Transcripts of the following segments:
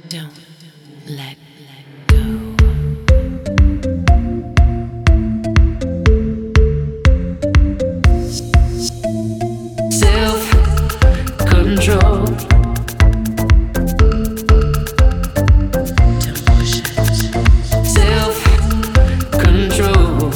Don't let go. Self-control. Don't push it. Self-control.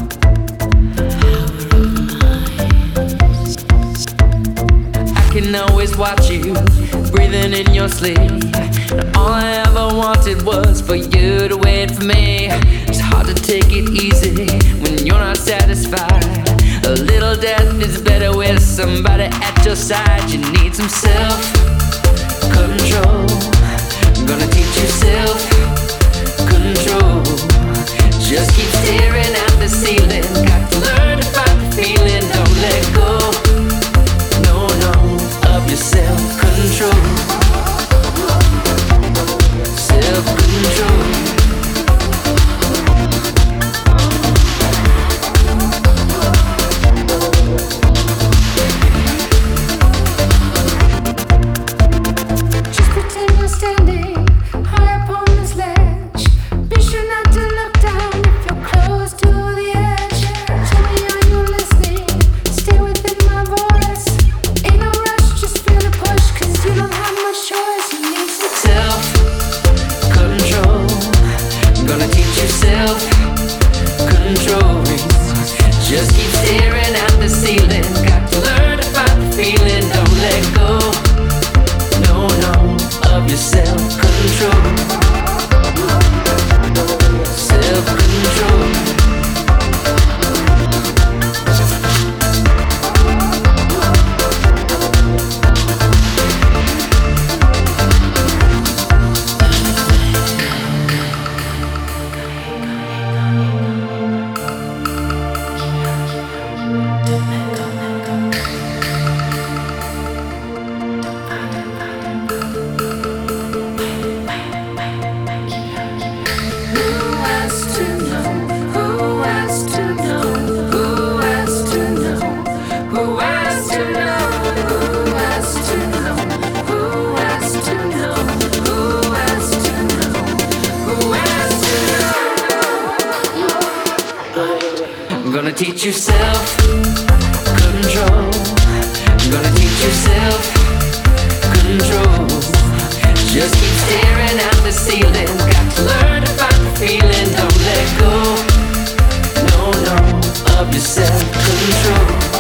I can always watch you breathing in your sleep. And all I ever wanted was for you to wait for me. It's hard to take it easy when you're not satisfied. A little death is better with somebody at your side. You need some self-control. I'm gonna teach you self-control. Just keep staring at the ceiling. Got to learn to find the feeling. Don't let go, no, of your self-control. Self-control. Just pretend you're standing high up on this ledge. Be sure not to look down if you're close to the edge. Tell me, are you listening? Stay within my voice. Ain't no rush, just feel the push, 'cause you don't have much choice. You need some Self-control. I'm gonna teach you self-control. Just keep staring at the ceiling. Got to learn to find the feeling. Don't let go, no, of your self-control. Self-control. I'm gonna teach you self-control. I'm gonna teach you self-control. Just keep staring at the ceiling. Got to learn to find the feeling. Don't let go, no, of your self-control.